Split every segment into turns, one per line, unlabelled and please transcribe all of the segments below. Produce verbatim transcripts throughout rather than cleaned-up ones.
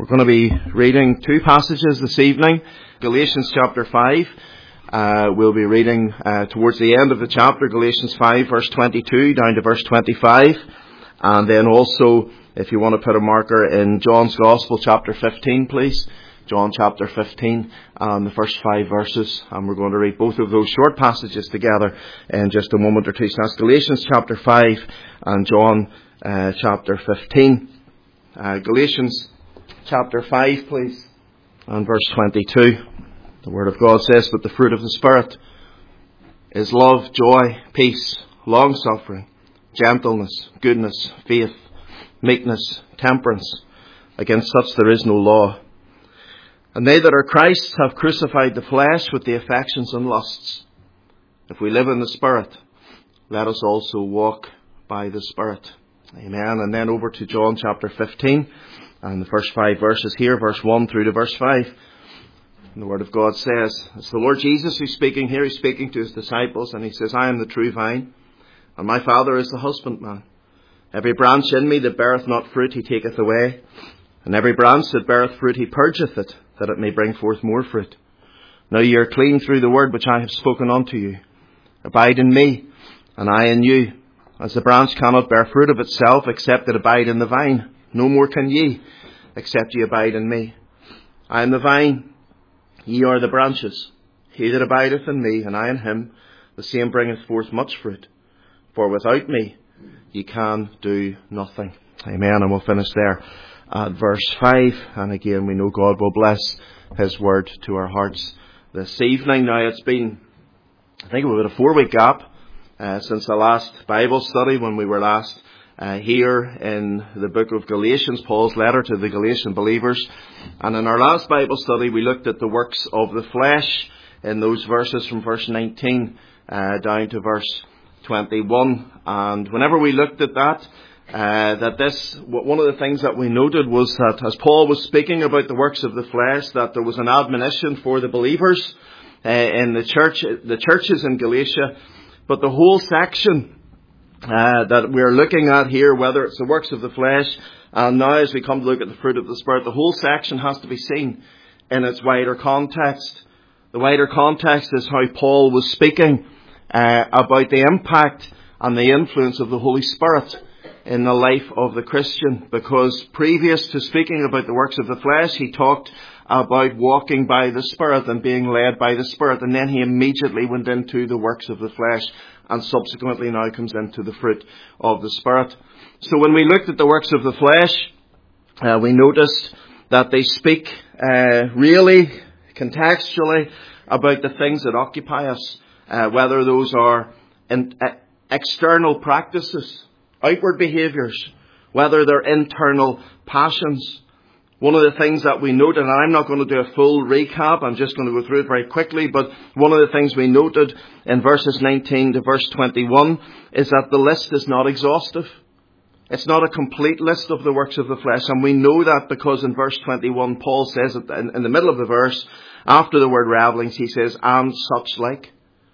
We're going to be reading two passages this evening. Galatians chapter five. Uh, we'll be reading uh, towards the end of the chapter, Galatians five, verse twenty-two, down to verse twenty-five. And then also, if you want to put a marker in John's Gospel, chapter fifteen, please. John chapter fifteen, and the first five verses. And we're going to read both of those short passages together in just a moment or two. So that's Galatians chapter five and John uh, chapter fifteen. Uh, Galatians chapter five, please, and verse twenty-two. The Word of God says, "But the fruit of the Spirit is love, joy, peace, long-suffering, gentleness, goodness, faith, meekness, temperance. Against such there is no law. And they that are Christ's have crucified the flesh with the affections and lusts. If we live in the Spirit, let us also walk by the Spirit." Amen. And then over to John chapter fifteen, and the first five verses here, verse one through to verse five. And the Word of God says, it's the Lord Jesus who's speaking here. He's speaking to his disciples, and he says, "I am the true vine, and my Father is the husbandman. Every branch in me that beareth not fruit he taketh away, and every branch that beareth fruit he purgeth it, that it may bring forth more fruit. Now ye are clean through the word which I have spoken unto you. Abide in me, and I in you. As the branch cannot bear fruit of itself, except it abide in the vine, no more can ye, except ye abide in me. I am the vine, ye are the branches. He that abideth in me, and I in him, the same bringeth forth much fruit. For without me ye can do nothing." Amen. And we'll finish there at verse five. And again, we know God will bless his word to our hearts this evening. Now, it's been, I think, about a four-week gap uh, since the last Bible study, when we were last uh, here in the book of Galatians, Paul's letter to the Galatian believers. And in our last Bible study, we looked at the works of the flesh in those verses from verse nineteen uh, down to verse twenty-one. And whenever we looked at that, Uh, that this, one of the things that we noted was that as Paul was speaking about the works of the flesh, that there was an admonition for the believers uh, in the church, the churches in Galatia. But the whole section uh, that we're looking at here, whether it's the works of the flesh, and now as we come to look at the fruit of the Spirit, the whole section has to be seen in its wider context. The wider context is how Paul was speaking uh, about the impact and the influence of the Holy Spirit in the life of the Christian, because previous to speaking about the works of the flesh, he talked about walking by the Spirit and being led by the Spirit, and then he immediately went into the works of the flesh, and subsequently now comes into the fruit of the Spirit. So when we looked at the works of the flesh, uh, we noticed that they speak uh, really contextually about the things that occupy us, uh, whether those are in, uh, external practices, outward behaviours, whether they're internal passions. One of the things that we noted, and I'm not going to do a full recap, I'm just going to go through it very quickly, but one of the things we noted in verses nineteen to verse twenty-one is that the list is not exhaustive. It's not a complete list of the works of the flesh, and we know that because in verse twenty-one, Paul says it in, in the middle of the verse, after the word revelings, he says, "and such like."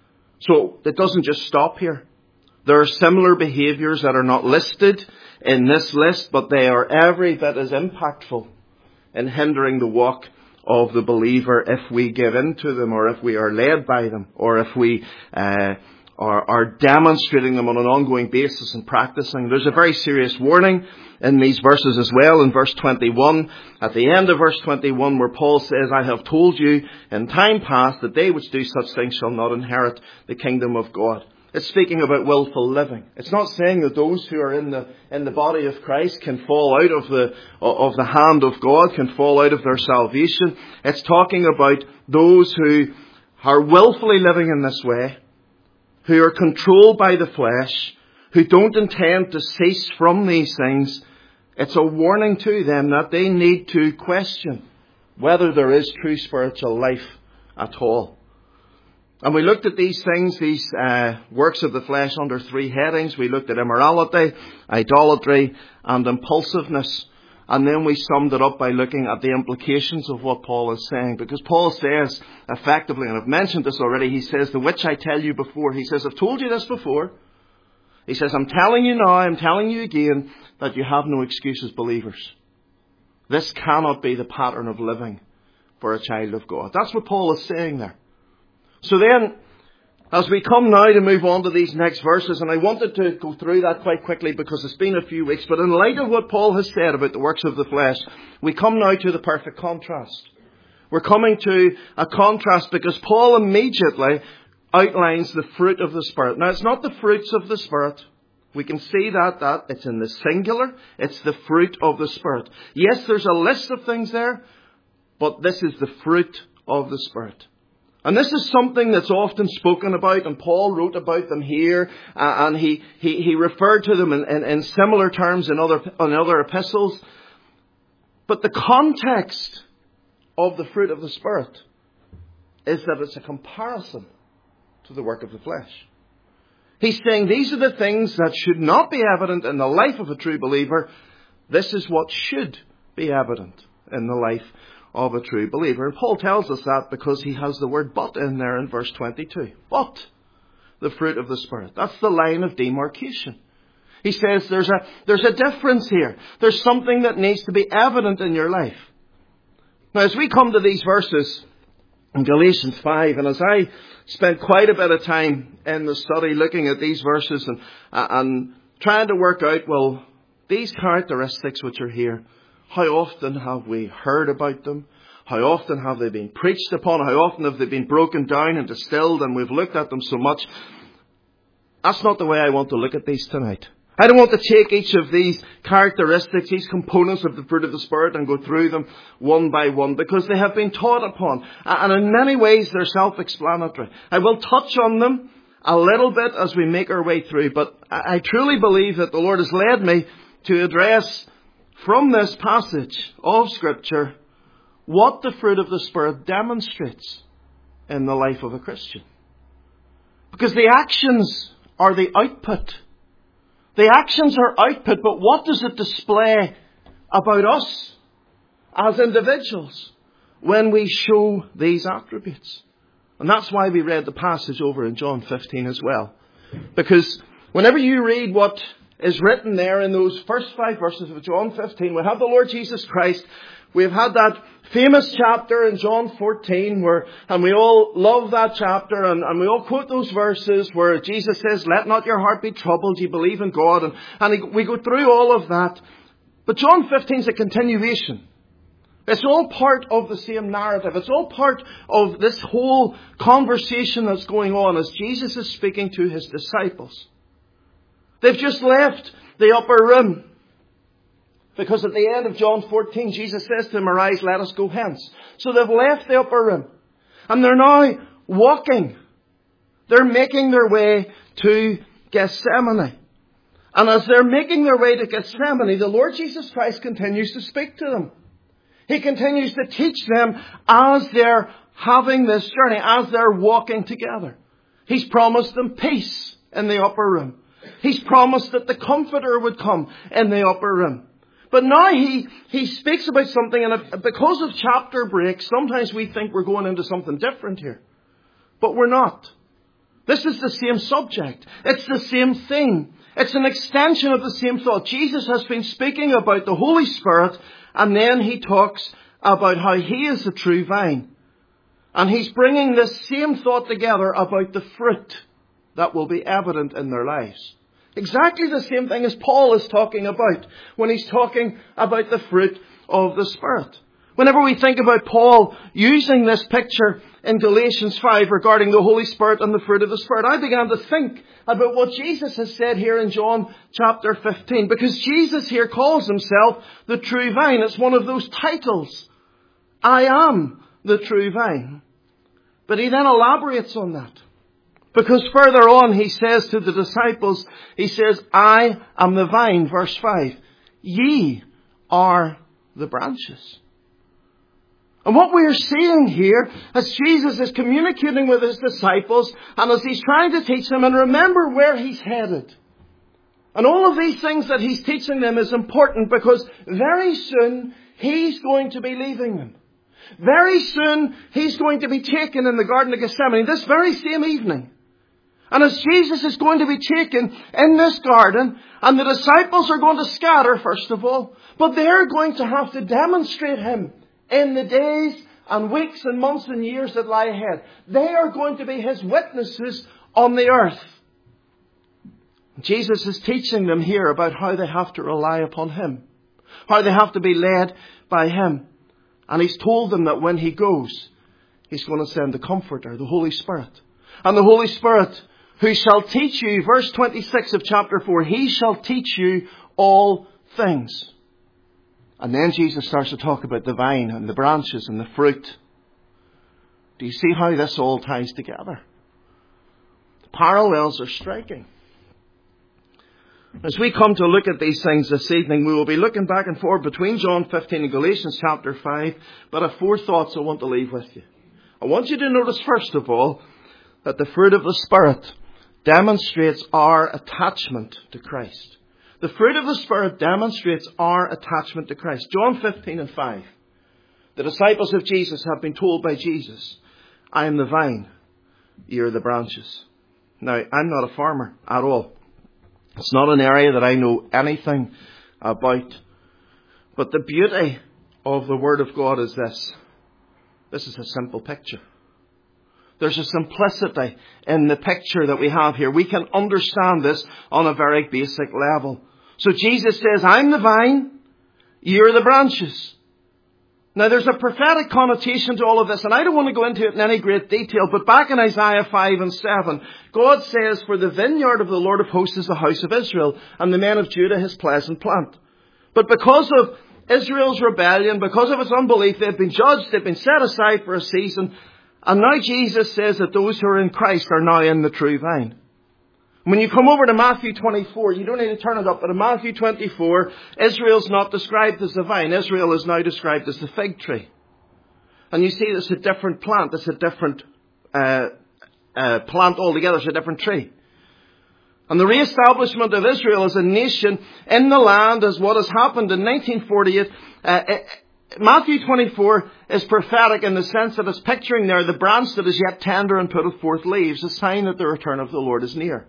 So it doesn't just stop here. There are similar behaviours that are not listed in this list, but they are every bit as impactful in hindering the walk of the believer if we give in to them, or if we are led by them, or if we uh, are, are demonstrating them on an ongoing basis and practicing. There's a very serious warning in these verses as well. In verse twenty-one, at the end of verse twenty-one, where Paul says, "I have told you in time past that they which do such things shall not inherit the kingdom of God." It's speaking about willful living. It's not saying that those who are in the in the body of Christ can fall out of the of the hand of God, can fall out of their salvation. It's talking about those who are willfully living in this way, who are controlled by the flesh, who don't intend to cease from these things. It's a warning to them that they need to question whether there is true spiritual life at all. And we looked at these things, these uh, works of the flesh, under three headings. We looked at immorality, idolatry, and impulsiveness. And then we summed it up by looking at the implications of what Paul is saying. Because Paul says, effectively, and I've mentioned this already, he says, "the which I tell you before." He says, "I've told you this before." He says, "I'm telling you now, I'm telling you again, that you have no excuse as believers. This cannot be the pattern of living for a child of God. That's what Paul is saying there. So then, as we come now to move on to these next verses, and I wanted to go through that quite quickly because it's been a few weeks, but in light of what Paul has said about the works of the flesh, we come now to the perfect contrast. We're coming to a contrast because Paul immediately outlines the fruit of the Spirit. Now, it's not the fruits of the Spirit. We can see that, that it's in the singular. It's the fruit of the Spirit. Yes, there's a list of things there, but this is the fruit of the Spirit. And this is something that's often spoken about, and Paul wrote about them here, uh, and he, he, he referred to them in, in, in similar terms in other, in other epistles. But the context of the fruit of the Spirit is that it's a comparison to the work of the flesh. He's saying these are the things that should not be evident in the life of a true believer. This is what should be evident in the life of a true believer. And Paul tells us that because he has the word but in there in verse twenty-two. But the fruit of the Spirit. That's the line of demarcation. He says there's a, there's a difference here. There's something that needs to be evident in your life. Now, as we come to these verses in Galatians five, and as I spent quite a bit of time in the study looking at these verses and, uh, and trying to work out, well, these characteristics which are here, how often have we heard about them? How often have they been preached upon? How often have they been broken down and distilled and we've looked at them so much? That's not the way I want to look at these tonight. I don't want to take each of these characteristics, these components of the fruit of the Spirit and go through them one by one because they have been taught upon. And in many ways they're self-explanatory. I will touch on them a little bit as we make our way through, but I truly believe that the Lord has led me to address from this passage of Scripture what the fruit of the Spirit demonstrates in the life of a Christian. Because the actions are the output. The actions are output, but what does it display about us as individuals when we show these attributes? And that's why we read the passage over in John fifteen as well. Because whenever you read what is written there in those first five verses of John fifteen, we have the Lord Jesus Christ. We've had that famous chapter in John fourteen where, and we all love that chapter and, and we all quote those verses where Jesus says, let not your heart be troubled, ye believe in God. And, and we go through all of that. But John fifteen is a continuation. It's all part of the same narrative. It's all part of this whole conversation that's going on as Jesus is speaking to his disciples. They've just left the upper room. Because at the end of John fourteen, Jesus says to them, arise, let us go hence. So they've left the upper room. And they're now walking. They're making their way to Gethsemane. And as they're making their way to Gethsemane, the Lord Jesus Christ continues to speak to them. He continues to teach them as they're having this journey, as they're walking together. He's promised them peace in the upper room. He's promised that the Comforter would come in the upper room. But now he, he speaks about something, and because of chapter breaks, sometimes we think we're going into something different here. But we're not. This is the same subject. It's the same thing. It's an extension of the same thought. Jesus has been speaking about the Holy Spirit, and then he talks about how he is the true vine. And he's bringing this same thought together about the fruit that will be evident in their lives. Exactly the same thing as Paul is talking about when he's talking about the fruit of the Spirit. Whenever we think about Paul using this picture in Galatians five regarding the Holy Spirit and the fruit of the Spirit, I began to think about what Jesus has said here in John chapter fifteen. Because Jesus here calls himself the true vine. It's one of those titles. I am the true vine. But he then elaborates on that. Because further on he says to the disciples, he says, I am the vine, verse five. Ye are the branches. And what we are seeing here, as Jesus is communicating with his disciples, and as he's trying to teach them, and remember where he's headed. And all of these things that he's teaching them is important because very soon he's going to be leaving them. Very soon he's going to be taken in the Garden of Gethsemane this very same evening. And as Jesus is going to be taken in this garden, and the disciples are going to scatter, first of all, but they're going to have to demonstrate Him in the days and weeks and months and years that lie ahead. They are going to be His witnesses on the earth. Jesus is teaching them here about how they have to rely upon Him, how they have to be led by Him. And He's told them that when He goes, He's going to send the Comforter, the Holy Spirit. And the Holy Spirit, who shall teach you, verse twenty-six of chapter four, He shall teach you all things. And then Jesus starts to talk about the vine and the branches and the fruit. Do you see how this all ties together? The parallels are striking. As we come to look at these things this evening, we will be looking back and forth between John fifteen and Galatians chapter five. But I have four thoughts I want to leave with you. I want you to notice, first of all, that the fruit of the Spirit demonstrates our attachment to Christ. The fruit of the Spirit demonstrates our attachment to Christ. John fifteen and five. The disciples of Jesus have been told by Jesus, I am the vine, you are the branches. Now, I'm not a farmer at all. It's not an area that I know anything about. But the beauty of the Word of God is this. This is a simple picture. There's a simplicity in the picture that we have here. We can understand this on a very basic level. So Jesus says, I'm the vine, you're the branches. Now there's a prophetic connotation to all of this, and I don't want to go into it in any great detail, but back in Isaiah five and seven, God says, for the vineyard of the Lord of hosts is the house of Israel, and the men of Judah his pleasant plant. But because of Israel's rebellion, because of its unbelief, they've been judged, they've been set aside for a season, and now Jesus says that those who are in Christ are now in the true vine. When you come over to Matthew twenty-four, you don't need to turn it up, but in Matthew twenty-four, Israel's not described as the vine. Israel is now described as the fig tree. And you see it's a different plant. It's a different uh, uh, plant altogether. It's a different tree. And the re-establishment of Israel as a nation in the land is what has happened in nineteen forty-eight. Uh, Matthew twenty-four is prophetic in the sense that it's picturing there the branch that is yet tender and putteth forth leaves, a sign that the return of the Lord is near.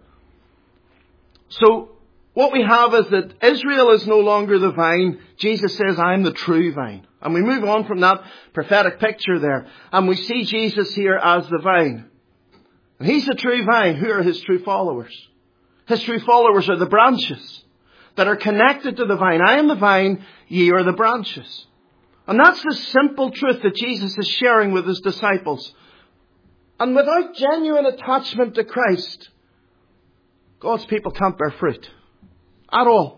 So what we have is that Israel is no longer the vine. Jesus says, I'm the true vine. And we move on from that prophetic picture there. And we see Jesus here as the vine. And He's the true vine. Who are His true followers? His true followers are the branches that are connected to the vine. I am the vine, ye are the branches. And that's the simple truth that Jesus is sharing with His disciples. And without genuine attachment to Christ, God's people can't bear fruit. At all.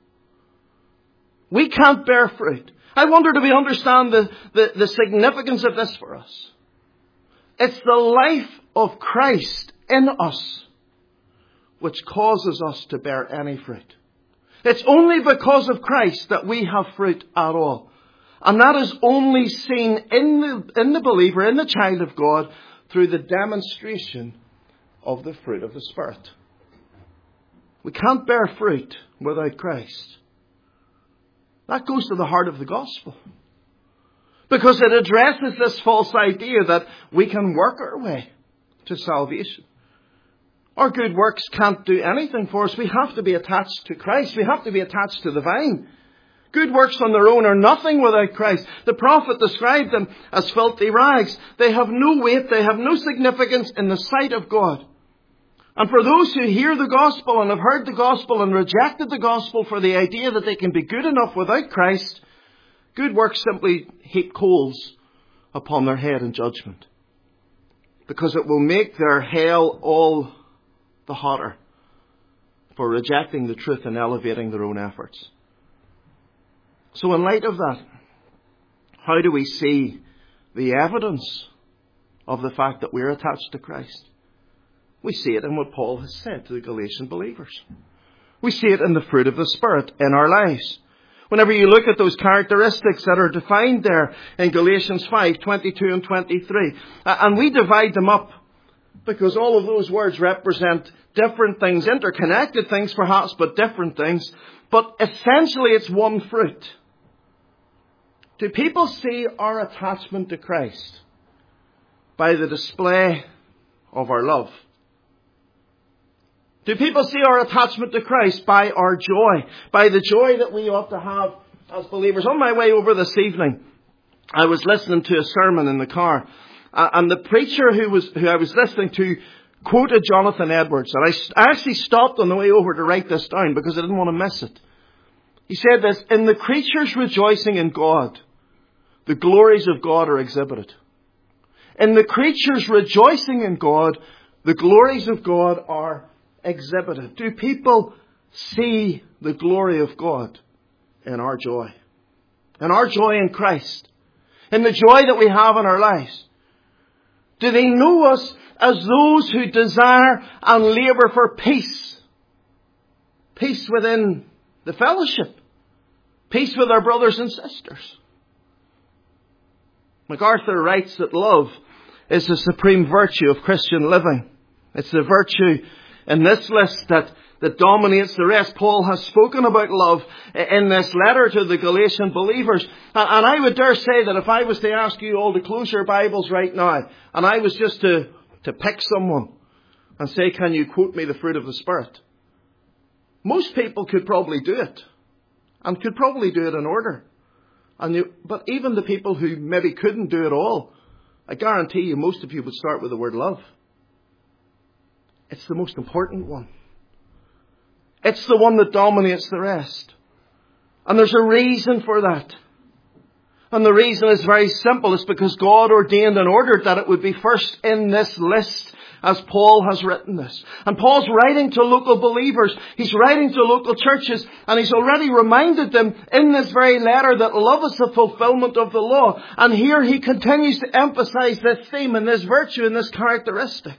We can't bear fruit. I wonder, do we understand the, the, the significance of this for us? It's the life of Christ in us which causes us to bear any fruit. It's only because of Christ that we have fruit at all. And that is only seen in the, in the believer, in the child of God, through the demonstration of the fruit of the Spirit. We can't bear fruit without Christ. That goes to the heart of the gospel. Because it addresses this false idea that we can work our way to salvation. Our good works can't do anything for us. We have to be attached to Christ. We have to be attached to the vine. Good works on their own are nothing without Christ. The prophet described them as filthy rags. They have no weight. They have no significance in the sight of God. And for those who hear the gospel and have heard the gospel and rejected the gospel for the idea that they can be good enough without Christ, good works simply heap coals upon their head in judgment. Because it will make their hell all the hotter for rejecting the truth and elevating their own efforts. So in light of that, how do we see the evidence of the fact that we're attached to Christ? We see it in what Paul has said to the Galatian believers. We see it in the fruit of the Spirit in our lives. Whenever you look at those characteristics that are defined there in Galatians five, twenty-two and twenty-three, and we divide them up because all of those words represent different things, interconnected things perhaps, but different things. But essentially it's one fruit. Do people see our attachment to Christ by the display of our love? Do people see our attachment to Christ by our joy, by the joy that we ought to have as believers? On my way over this evening, I was listening to a sermon in the car, and the preacher who was who I was listening to quoted Jonathan Edwards. And I, I actually stopped on the way over to write this down because I didn't want to miss it. He said this: in the creatures rejoicing in God, the glories of God are exhibited. In the creatures rejoicing in God, the glories of God are exhibited. Do people see the glory of God in our joy? In our joy in Christ? In the joy that we have in our lives? Do they know us as those who desire and labour for peace? Peace within the fellowship. Peace with our brothers and sisters. MacArthur writes that love is the supreme virtue of Christian living. It's the virtue in this list that, that dominates the rest. Paul has spoken about love in this letter to the Galatian believers. And, and I would dare say that if I was to ask you all to close your Bibles right now, and I was just to, to pick someone and say, can you quote me the fruit of the Spirit? Most people could probably do it. And could probably do it in order. And you, but even the people who maybe couldn't do it all, I guarantee you most of you would start with the word love. It's the most important one. It's the one that dominates the rest. And there's a reason for that. And the reason is very simple. It's because God ordained and ordered that it would be first in this list, as Paul has written this. And Paul's writing to local believers. He's writing to local churches. And he's already reminded them in this very letter that love is the fulfillment of the law. And here he continues to emphasize this theme and this virtue and this characteristic.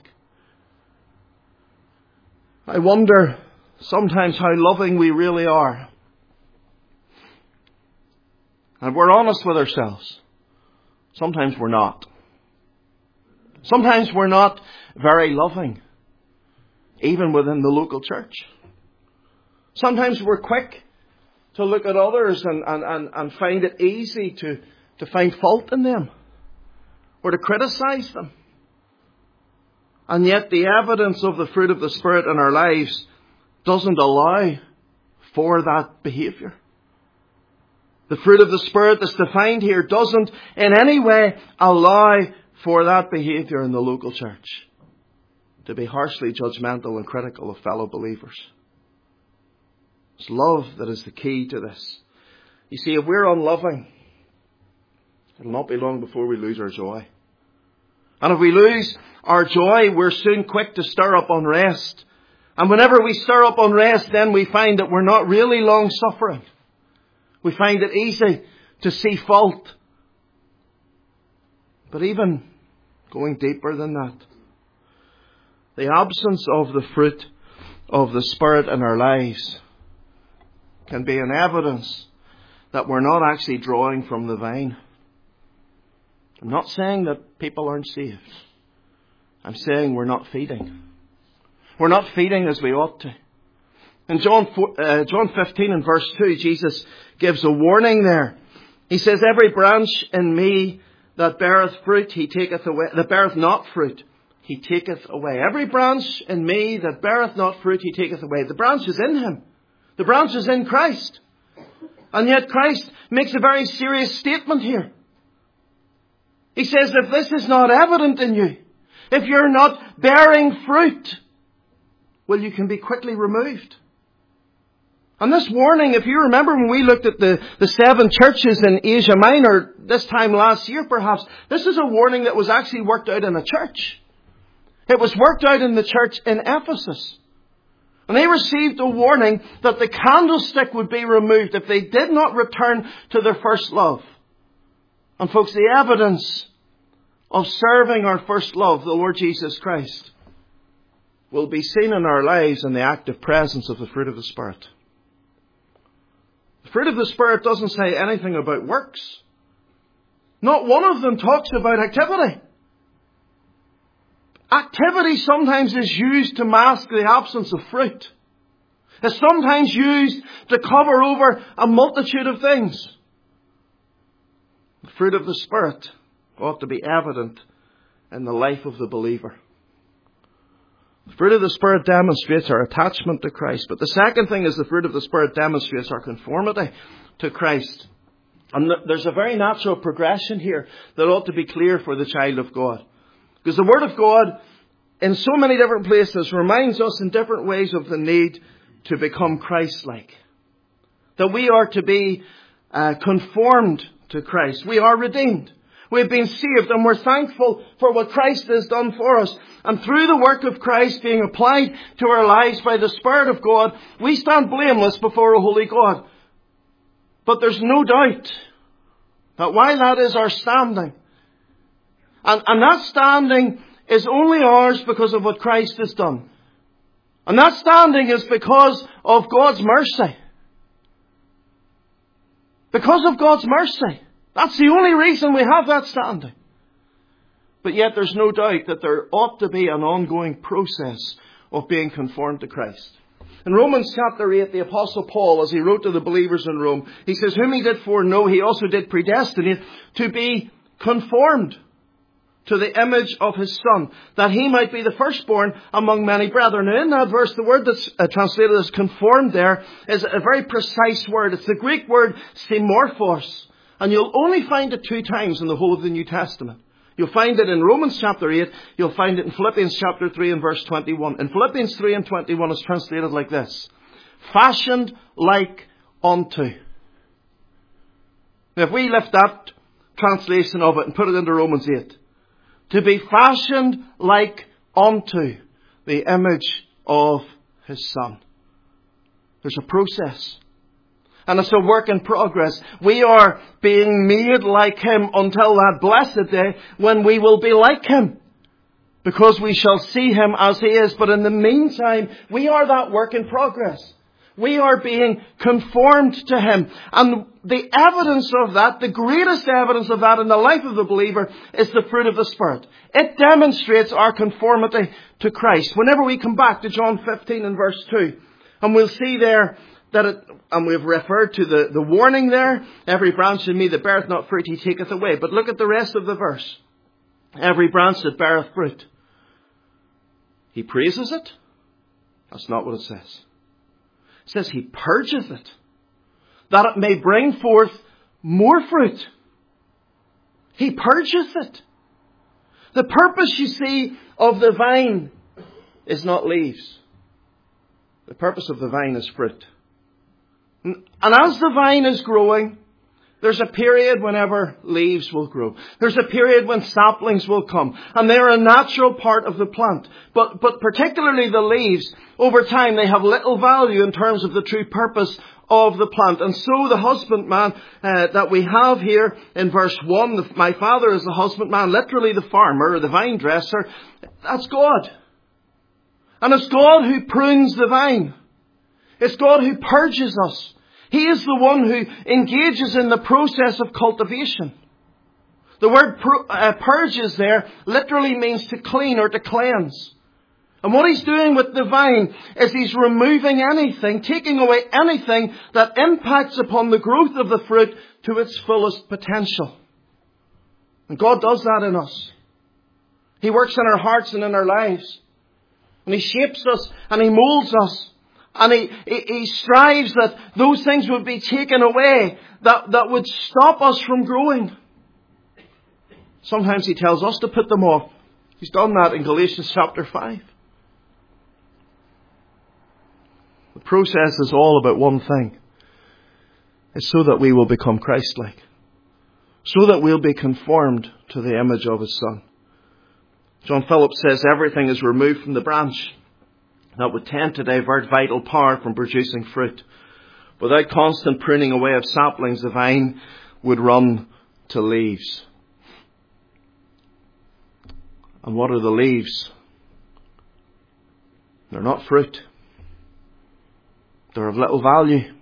I wonder sometimes how loving we really are. And we're honest with ourselves. Sometimes we're not. Sometimes we're not very loving, even within the local church. Sometimes we're quick to look at others and, and, and, and find it easy to, to find fault in them or to criticize them. And yet the evidence of the fruit of the Spirit in our lives doesn't allow for that behaviour. The fruit of the Spirit that's defined here doesn't in any way allow for that behaviour in the local church. To be harshly judgmental and critical of fellow believers. It's love that is the key to this. You see, if we're unloving, it'll not be long before we lose our joy. And if we lose our joy, we're soon quick to stir up unrest. And whenever we stir up unrest, then we find that we're not really long-suffering. We find it easy to see fault. But even going deeper than that, the absence of the fruit of the Spirit in our lives can be an evidence that we're not actually drawing from the vine. I'm not saying that people aren't saved. I'm saying we're not feeding. We're not feeding as we ought to. In John, uh, John fifteen and verse two, Jesus gives a warning there. He says, every branch in me that beareth fruit, he taketh away, that beareth not fruit, he taketh away. Every branch in me that beareth not fruit, he taketh away. The branch is in him. The branch is in Christ. And yet Christ makes a very serious statement here. He says, if this is not evident in you, if you're not bearing fruit, well, you can be quickly removed. And this warning, if you remember when we looked at the, the seven churches in Asia Minor this time last year perhaps, this is a warning that was actually worked out in a church. It was worked out in the church in Ephesus. And they received a warning that the candlestick would be removed if they did not return to their first love. And folks, the evidence of serving our first love, the Lord Jesus Christ, will be seen in our lives in the active presence of the fruit of the Spirit. The fruit of the Spirit doesn't say anything about works. Not one of them talks about activity. Activity sometimes is used to mask the absence of fruit. It's sometimes used to cover over a multitude of things. The fruit of the Spirit ought to be evident in the life of the believer. The fruit of the Spirit demonstrates our attachment to Christ. But the second thing is the fruit of the Spirit demonstrates our conformity to Christ. And there's a very natural progression here that ought to be clear for the child of God. Because the Word of God, in so many different places, reminds us in different ways of the need to become Christ-like. That we are to be uh, conformed to Christ. We are redeemed. We've been saved, and we're thankful for what Christ has done for us. And through the work of Christ being applied to our lives by the Spirit of God, we stand blameless before a holy God. But there's no doubt that while that is our standing, and, and that standing is only ours because of what Christ has done. And that standing is because of God's mercy. Because of God's mercy. That's the only reason we have that standing. But yet there's no doubt that there ought to be an ongoing process of being conformed to Christ. In Romans chapter eight, the Apostle Paul, as he wrote to the believers in Rome, he says, whom he did foreknow, he also did predestinate to be conformed to the image of his Son, that he might be the firstborn among many brethren. Now in that verse, the word that's uh, translated as conformed there is a very precise word. It's the Greek word simorphos. And you'll only find it two times in the whole of the New Testament. You'll find it in Romans chapter eight. You'll find it in Philippians chapter three and verse twenty-one. In Philippians three and twenty-one it's translated like this. Fashioned like unto. Now if we lift that translation of it and put it into Romans eight. To be fashioned like unto the image of his Son. There's a process. And it's a work in progress. We are being made like him until that blessed day when we will be like him. Because we shall see him as he is. But in the meantime, we are that work in progress. We are being conformed to him. And the evidence of that, the greatest evidence of that in the life of the believer is the fruit of the Spirit. It demonstrates our conformity to Christ. Whenever we come back to John fifteen and verse two, and we'll see there that it, and we've referred to the, the warning there, every branch in me that beareth not fruit he taketh away. But look at the rest of the verse. Every branch that beareth fruit. He praises it. That's not what it says. It says he purges it, that it may bring forth more fruit. He purges it. The purpose, you see, of the vine is not leaves. The purpose of the vine is fruit. And as the vine is growing, there's a period whenever leaves will grow. There's a period when saplings will come. And they're a natural part of the plant. But, but particularly the leaves, over time they have little value in terms of the true purpose of the plant. And so the husbandman uh, that we have here in verse one, the, my father is the husbandman, literally the farmer or the vine dresser, that's God. And it's God who prunes the vine. It's God who purges us. He is the one who engages in the process of cultivation. The word uh, purges there literally means to clean or to cleanse. And what he's doing with the vine is he's removing anything, taking away anything that impacts upon the growth of the fruit to its fullest potential. And God does that in us. He works in our hearts and in our lives. And he shapes us and he molds us. And he, he, he strives that those things would be taken away that, that would stop us from growing. Sometimes he tells us to put them off. He's done that in Galatians chapter five. The process is all about one thing. It's so that we will become Christ-like. So that we'll be conformed to the image of his Son. John Phillips says everything is removed from the branch that would tend to divert vital power from producing fruit. Without constant pruning away of saplings, the vine would run to leaves. And what are the leaves? They're not fruit. They're of little value.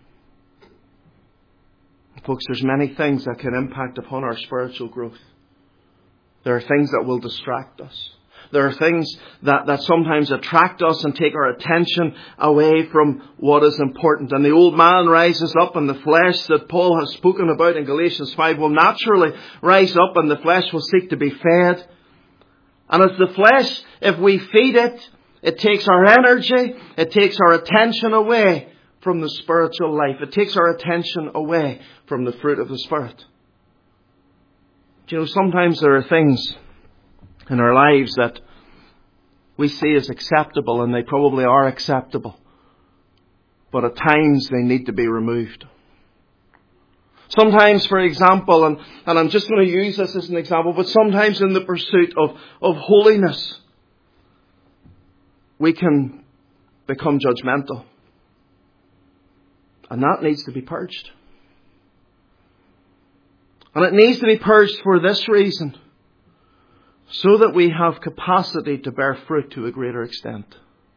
Folks, there's many things that can impact upon our spiritual growth. There are things that will distract us. There are things that, that sometimes attract us and take our attention away from what is important. And the old man rises up, and the flesh that Paul has spoken about in Galatians five will naturally rise up, and the flesh will seek to be fed. And as the flesh, if we feed it, It takes our energy. It takes our attention away from the spiritual life. It takes our attention away from the fruit of the Spirit. Do you know, sometimes there are things in our lives that we see as acceptable, and they probably are acceptable. But at times they need to be removed. Sometimes, for example, and, and I'm just going to use this as an example, but sometimes in the pursuit of, of holiness, we can become judgmental. And that needs to be purged. And it needs to be purged for this reason, so that we have capacity to bear fruit to a greater extent.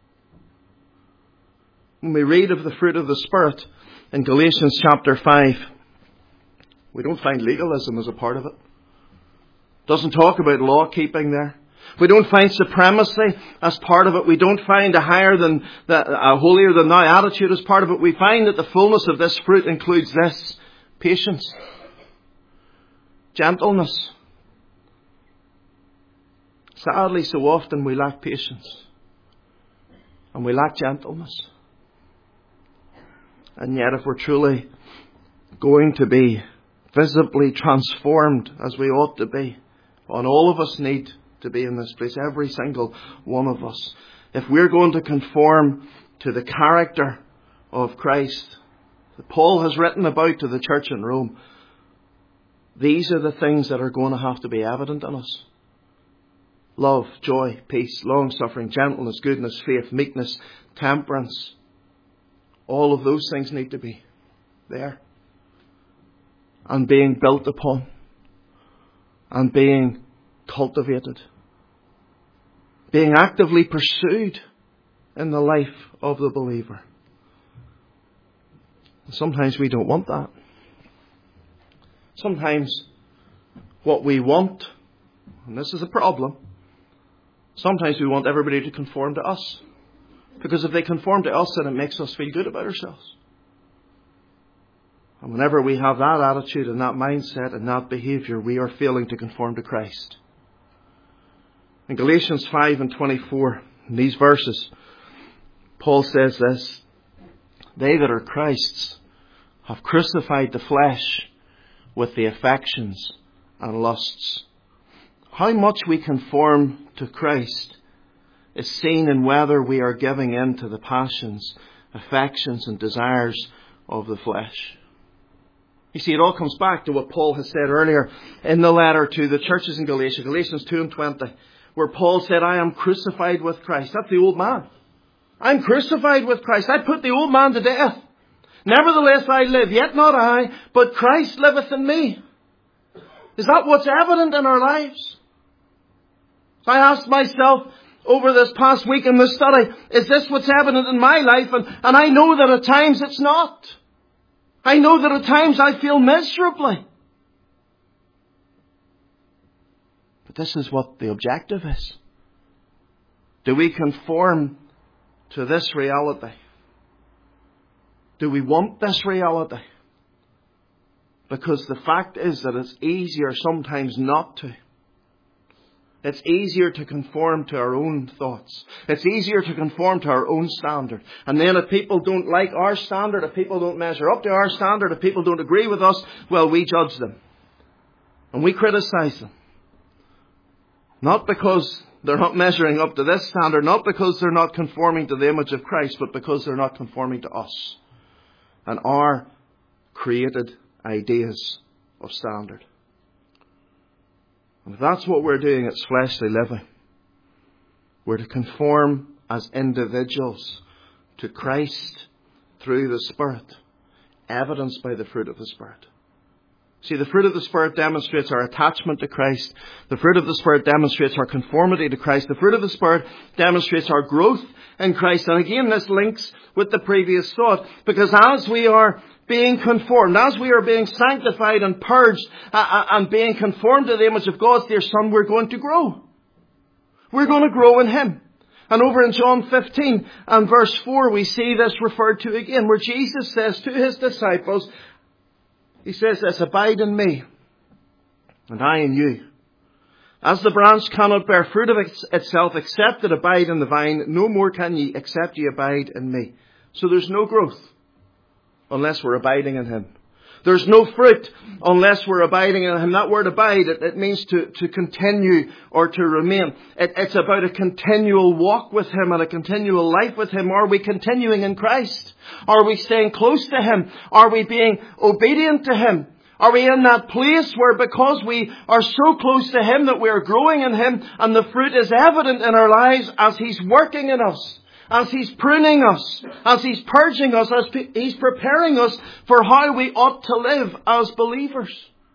When we read of the fruit of the Spirit in Galatians chapter five, we don't find legalism as a part of it. It doesn't talk about law keeping there. We don't find supremacy as part of it. We don't find a higher than, a holier than thou attitude as part of it. We find that the fullness of this fruit includes this: patience, gentleness. Sadly, so often we lack patience and we lack gentleness. And yet, if we're truly going to be visibly transformed as we ought to be, and all of us need to be in this place, every single one of us, if we're going to conform to the character of Christ that Paul has written about to the church in Rome, these are the things that are going to have to be evident in us. Love, joy, peace, long-suffering, gentleness, goodness, faith, meekness, temperance. All of those things need to be there. And being built upon. And being cultivated. Being actively pursued in the life of the believer. And sometimes we don't want that. Sometimes what we want, and this is a problem, sometimes we want everybody to conform to us. Because if they conform to us, then it makes us feel good about ourselves. And whenever we have that attitude and that mindset and that behaviour, we are failing to conform to Christ. In Galatians five and twenty-four, in these verses, Paul says this: they that are Christ's have crucified the flesh with the affections and lusts. How much we conform to Christ is seen in whether we are giving in to the passions, affections and desires of the flesh. You see, it all comes back to what Paul has said earlier in the letter to the churches in Galatia, Galatians two and twenty, where Paul said, I am crucified with Christ. That's the old man. I'm crucified with Christ. I put the old man to death. Nevertheless I live, yet not I, but Christ liveth in me. Is that what's evident in our lives? I asked myself over this past week in this study, is this what's evident in my life? And, and I know that at times it's not. I know that at times I feel miserably. But this is what the objective is. Do we conform to this reality? Do we want this reality? Because the fact is that it's easier sometimes not to. It's easier to conform to our own thoughts. It's easier to conform to our own standard. And then if people don't like our standard, if people don't measure up to our standard, if people don't agree with us, well, we judge them. And we criticize them. Not because they're not measuring up to this standard, not because they're not conforming to the image of Christ, but because they're not conforming to us and our created ideas of standard. And if that's what we're doing, it's fleshly living. We're to conform as individuals to Christ through the Spirit, evidenced by the fruit of the Spirit. See, the fruit of the Spirit demonstrates our attachment to Christ. The fruit of the Spirit demonstrates our conformity to Christ. The fruit of the Spirit demonstrates our growth in Christ. And again, this links with the previous thought, because as we are being conformed, as we are being sanctified and purged uh, and being conformed to the image of God's dear Son, we're going to grow. We're going to grow in Him. And over in John fifteen and verse four, we see this referred to again, where Jesus says to His disciples, He says this, abide in me, and I in you. As the branch cannot bear fruit of itself except it abide in the vine, no more can ye except ye abide in me. So there's no growth unless we're abiding in Him. There's no fruit unless we're abiding in Him. That word abide, it, it means to, to continue or to remain. It, it's about a continual walk with Him and a continual life with Him. Are we continuing in Christ? Are we staying close to Him? Are we being obedient to Him? Are we in that place where because we are so close to Him that we are growing in Him and the fruit is evident in our lives as He's working in us? As He's pruning us, as He's purging us, as He's preparing us for how we ought to live as believers.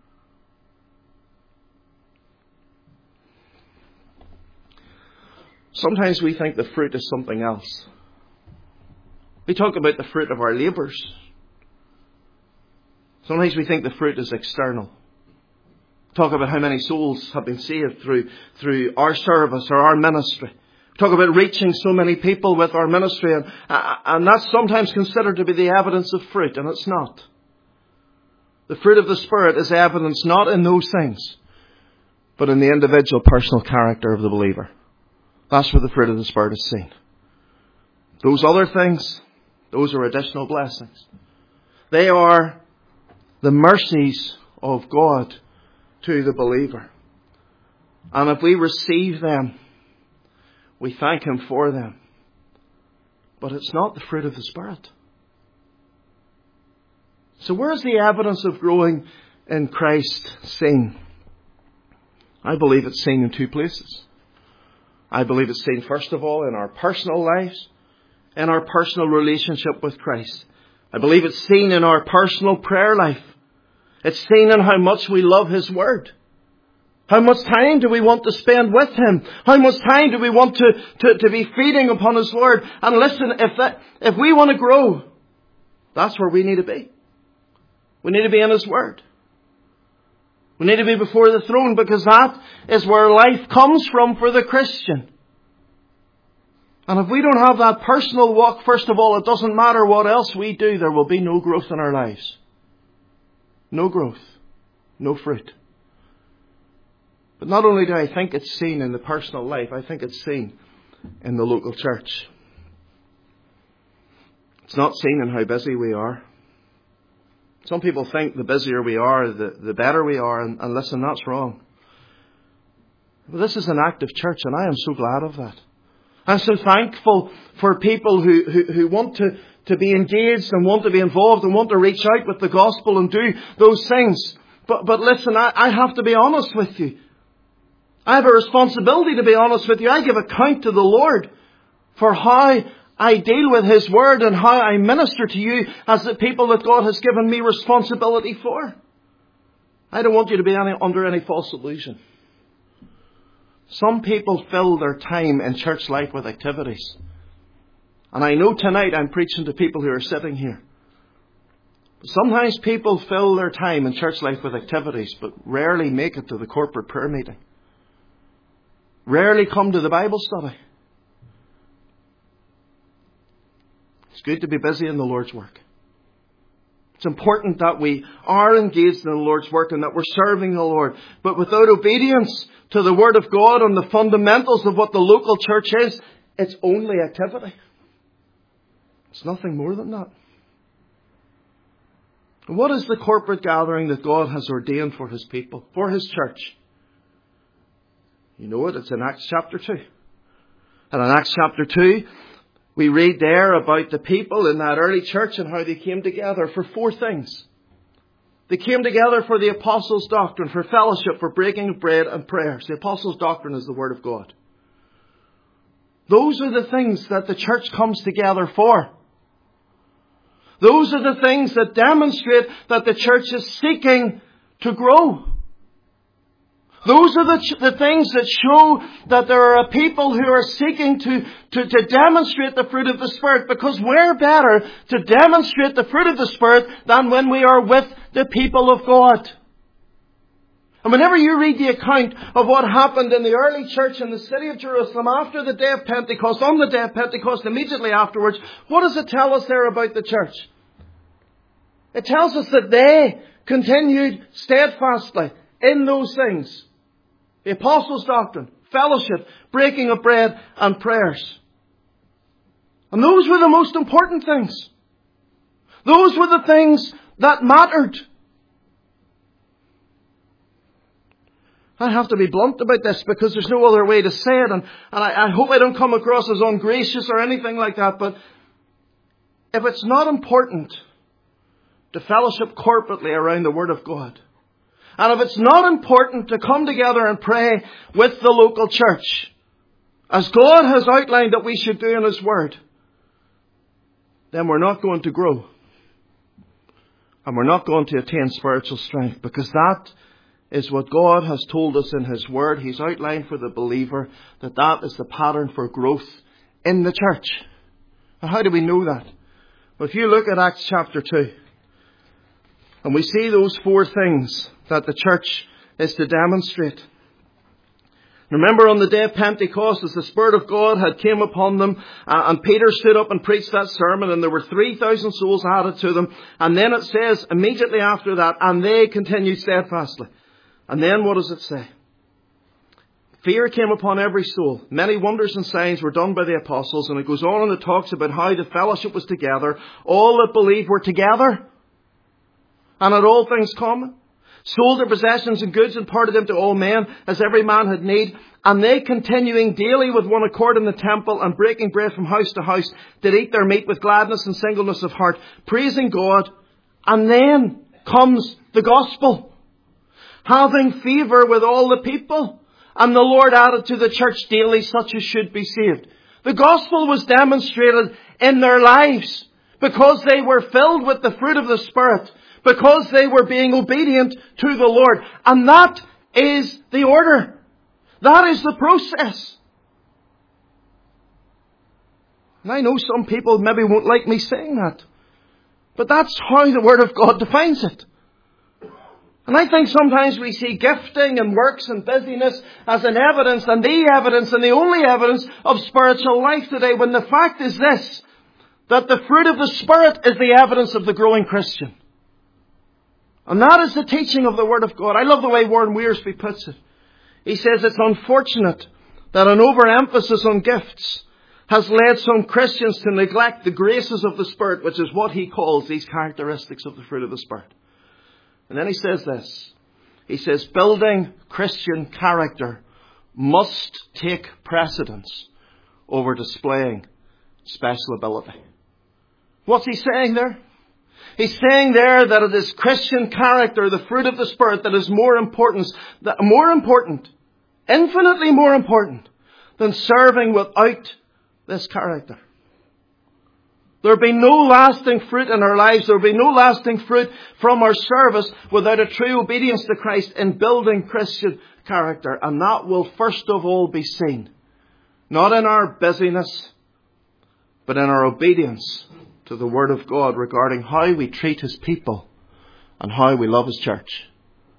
Sometimes we think the fruit is something else. We talk about the fruit of our labours. Sometimes we think the fruit is external. Talk about how many souls have been saved through, through our service or our ministry. Talk about reaching so many people with our ministry, and, and that's sometimes considered to be the evidence of fruit, and it's not. The fruit of the Spirit is evidence not in those things, but in the individual personal character of the believer. That's where the fruit of the Spirit is seen. Those other things, those are additional blessings. They are the mercies of God to the believer. And if we receive them, we thank Him for them. But it's not the fruit of the Spirit. So where's the evidence of growing in Christ seen? I believe it's seen in two places. I believe it's seen first of all in our personal lives, in our personal relationship with Christ. I believe it's seen in our personal prayer life. It's seen in how much we love His Word. How much time do we want to spend with Him? How much time do we want to, to, to be feeding upon His Word? And listen, if that, if we want to grow, that's where we need to be. We need to be in His Word. We need to be before the throne, because that is where life comes from for the Christian. And if we don't have that personal walk, first of all, it doesn't matter what else we do, there will be no growth in our lives. No growth. No fruit. But not only do I think it's seen in the personal life, I think it's seen in the local church. It's not seen in how busy we are. Some people think the busier we are, the, the better we are, and, and listen, that's wrong. But this is an active church, and I am so glad of that. I'm so thankful for people who, who, who want to, to be engaged and want to be involved and want to reach out with the gospel and do those things. But, but listen, I, I have to be honest with you. I have a responsibility to be honest with you. I give account to the Lord for how I deal with His Word and how I minister to you as the people that God has given me responsibility for. I don't want you to be any, under any false illusion. Some people fill their time in church life with activities. And I know tonight I'm preaching to people who are sitting here. But sometimes people fill their time in church life with activities, but rarely make it to the corporate prayer meeting. Rarely come to the Bible study. It's good to be busy in the Lord's work. It's important that we are engaged in the Lord's work and that we're serving the Lord. But without obedience to the Word of God and the fundamentals of what the local church is, it's only activity. It's nothing more than that. What is the corporate gathering that God has ordained for His people, for His church? You know it, it's in Acts chapter two. And in Acts chapter two, we read there about the people in that early church and how they came together for four things. They came together for the apostles' doctrine, for fellowship, for breaking of bread and prayers. The apostles' doctrine is the Word of God. Those are the things that the church comes together for. Those are the things that demonstrate that the church is seeking to grow. Those are the, the things that show that there are a people who are seeking to, to, to demonstrate the fruit of the Spirit, because we're better to demonstrate the fruit of the Spirit than when we are with the people of God. And whenever you read the account of what happened in the early church in the city of Jerusalem after the day of Pentecost, on the day of Pentecost, immediately afterwards, what does it tell us there about the church? It tells us that they continued steadfastly in those things. The apostles' doctrine, fellowship, breaking of bread, and prayers. And those were the most important things. Those were the things that mattered. I have to be blunt about this because there's no other way to say it. And, and I, I hope I don't come across as ungracious or anything like that. But if it's not important to fellowship corporately around the Word of God, and if it's not important to come together and pray with the local church, as God has outlined that we should do in His Word, then we're not going to grow. And we're not going to attain spiritual strength, because that is what God has told us in His Word. He's outlined for the believer that that is the pattern for growth in the church. And how do we know that? Well, if you look at Acts chapter two, and we see those four things that the church is to demonstrate. Remember, on the day of Pentecost, as the Spirit of God had came upon them, uh, and Peter stood up and preached that sermon, and there were three thousand souls added to them. And then it says, immediately after that, and they continued steadfastly. And then what does it say? Fear came upon every soul. Many wonders and signs were done by the apostles. And it goes on and it talks about how the fellowship was together. All that believed were together, and had all things common. Sold their possessions and goods and parted them to all men, as every man had need. And they, continuing daily with one accord in the temple, and breaking bread from house to house, did eat their meat with gladness and singleness of heart, praising God. And then comes the gospel, having favour with all the people. And the Lord added to the church daily such as should be saved. The gospel was demonstrated in their lives because they were filled with the fruit of the Spirit, because they were being obedient to the Lord. And that is the order. That is the process. And I know some people maybe won't like me saying that, but that's how the Word of God defines it. And I think sometimes we see gifting and works and busyness as an evidence, and the evidence and the only evidence of spiritual life today, when the fact is this, that the fruit of the Spirit is the evidence of the growing Christian. And that is the teaching of the Word of God. I love the way Warren Wiersbe puts it. He says it's unfortunate that an overemphasis on gifts has led some Christians to neglect the graces of the Spirit, which is what he calls these characteristics of the fruit of the Spirit. And then he says this. He says, building Christian character must take precedence over displaying special ability. What's he saying there? He's saying there that it is Christian character, the fruit of the Spirit, that is more important, that more important, infinitely more important than serving without this character. There will be no lasting fruit in our lives. There will be no lasting fruit from our service without a true obedience to Christ in building Christian character. And that will first of all be seen, not in our busyness, but in our obedience to the Word of God regarding how we treat His people and how we love His church.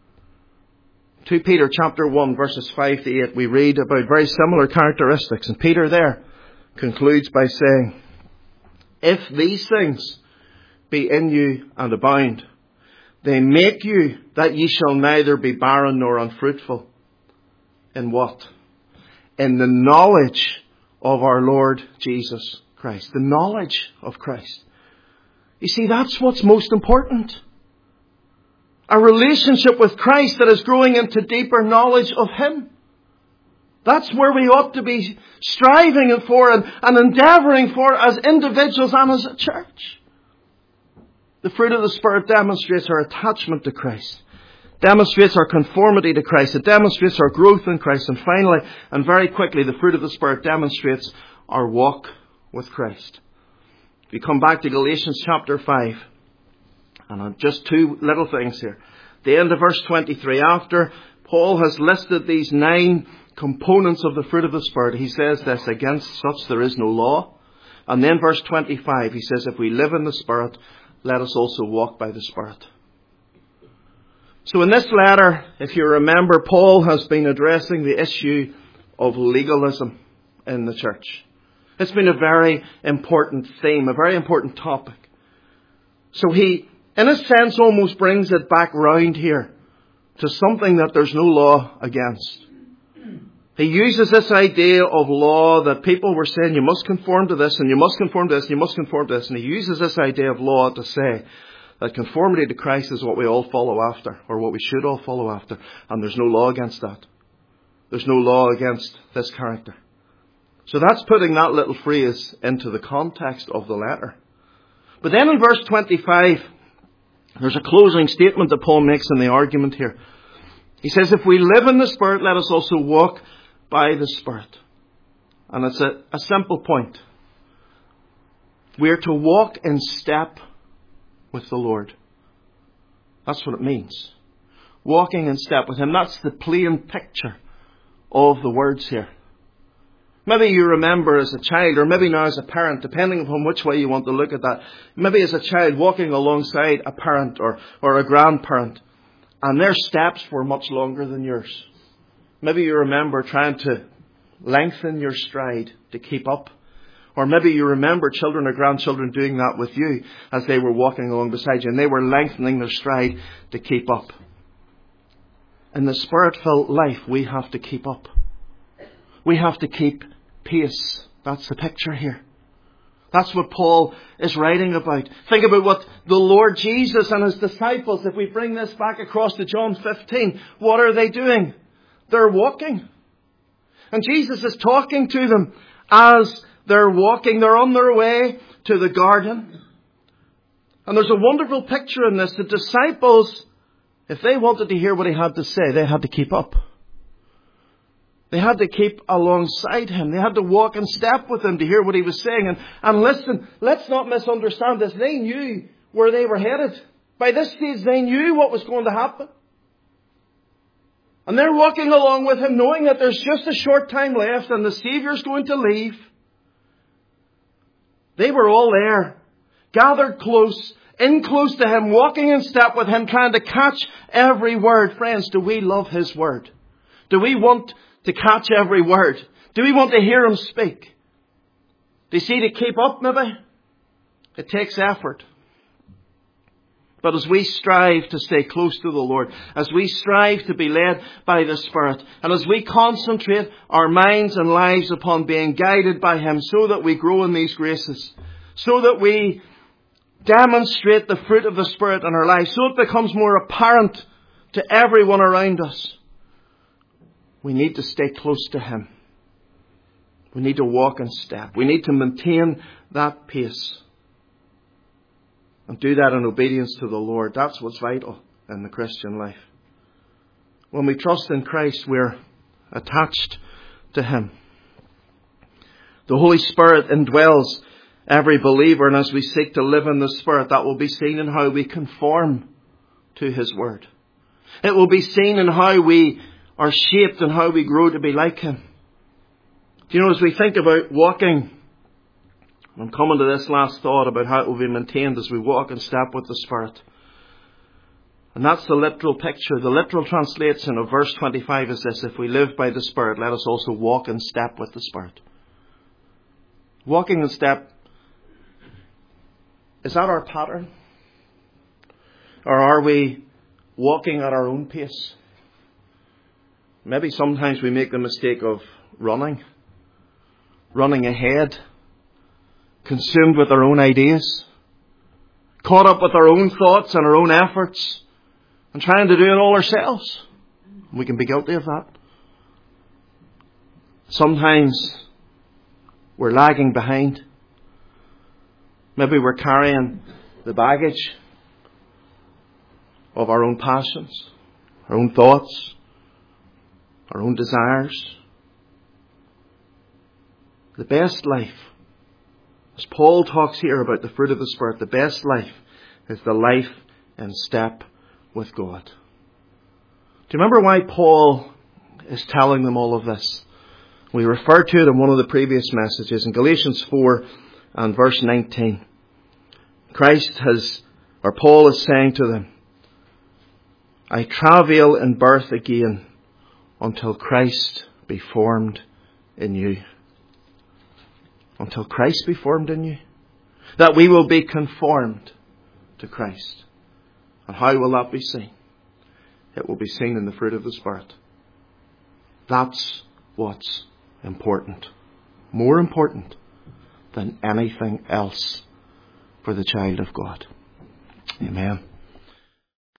Second Peter chapter one verses five to eight, we read about very similar characteristics. And Peter there concludes by saying, if these things be in you and abound, they make you that ye shall neither be barren nor unfruitful. In what? In the knowledge of our Lord Jesus Christ. The knowledge of Christ. You see, that's what's most important. A relationship with Christ that is growing into deeper knowledge of Him. That's where we ought to be striving for and, and endeavouring for as individuals and as a church. The fruit of the Spirit demonstrates our attachment to Christ. Demonstrates our conformity to Christ. It demonstrates our growth in Christ. And finally, and very quickly, the fruit of the Spirit demonstrates our walk with Christ. If you come back to Galatians chapter five, and just two little things here. The end of verse twenty-three, after Paul has listed these nine components of the fruit of the Spirit, he says this, against such there is no law. And then verse twenty-five, he says, if we live in the Spirit, let us also walk by the Spirit. So in this letter, if you remember, Paul has been addressing the issue of legalism in the church. It's been a very important theme, a very important topic. So he, in a sense, almost brings it back round here to something that there's no law against. He uses this idea of law that people were saying, you must conform to this, and you must conform to this, and you must conform to this. And he uses this idea of law to say that conformity to Christ is what we all follow after, or what we should all follow after. And there's no law against that. There's no law against this character. So that's putting that little phrase into the context of the letter. But then in verse twenty-five, there's a closing statement that Paul makes in the argument here. He says, if we live in the Spirit, let us also walk by the Spirit. And it's a, a simple point. We are to walk in step with the Lord. That's what it means. Walking in step with Him. That's the plain picture of the words here. Maybe you remember as a child, or maybe now as a parent, depending upon which way you want to look at that. Maybe as a child walking alongside a parent or, or a grandparent, and their steps were much longer than yours. Maybe you remember trying to lengthen your stride to keep up. Or maybe you remember children or grandchildren doing that with you as they were walking along beside you, and they were lengthening their stride to keep up. In the Spirit-filled life, we have to keep up. We have to keep pace. That's the picture here. That's what Paul is writing about. Think about what the Lord Jesus and His disciples, if we bring this back across to John fifteen, what are they doing? They're walking. And Jesus is talking to them as they're walking. They're on their way to the garden. And there's a wonderful picture in this. The disciples, if they wanted to hear what He had to say, they had to keep up. They had to keep alongside Him. They had to walk in step with Him to hear what He was saying. And, and listen, let's not misunderstand this. They knew where they were headed. By this stage, they knew what was going to happen. And they're walking along with Him, knowing that there's just a short time left and the Saviour's going to leave. They were all there, gathered close, in close to Him, walking in step with Him, trying to catch every word. Friends, do we love His word? Do we want to catch every word? Do we want to hear Him speak? Do you see, to keep up maybe? It takes effort. But as we strive to stay close to the Lord, as we strive to be led by the Spirit, and as we concentrate our minds and lives upon being guided by Him so that we grow in these graces, so that we demonstrate the fruit of the Spirit in our lives, so it becomes more apparent to everyone around us, we need to stay close to Him. We need to walk in step. We need to maintain that pace. And do that in obedience to the Lord. That's what's vital in the Christian life. When we trust in Christ, we're attached to Him. The Holy Spirit indwells every believer, and as we seek to live in the Spirit, that will be seen in how we conform to His Word. It will be seen in how we are shaped and how we grow to be like Him. Do you know, as we think about walking, I'm coming to this last thought about how it will be maintained as we walk in step with the Spirit. And that's the literal picture. The literal translation of verse twenty-five is this: if we live by the Spirit, let us also walk in step with the Spirit. Walking in step, is that our pattern? Or are we walking at our own pace? Maybe sometimes we make the mistake of running. Running ahead. Consumed with our own ideas, caught up with our own thoughts and our own efforts, and trying to do it all ourselves. We can be guilty of that. Sometimes we're lagging behind. Maybe we're carrying the baggage of our own passions, our own thoughts, our own desires. The best life, as Paul talks here about the fruit of the Spirit, the best life is the life in step with God. Do you remember why Paul is telling them all of this? We referred to it in one of the previous messages in Galatians four and verse nineteen. Christ has, or Paul is saying to them, I travail in birth again until Christ be formed in you. Until Christ be formed in you. That we will be conformed to Christ. And how will that be seen? It will be seen in the fruit of the Spirit. That's what's important. More important than anything else for the child of God. Amen.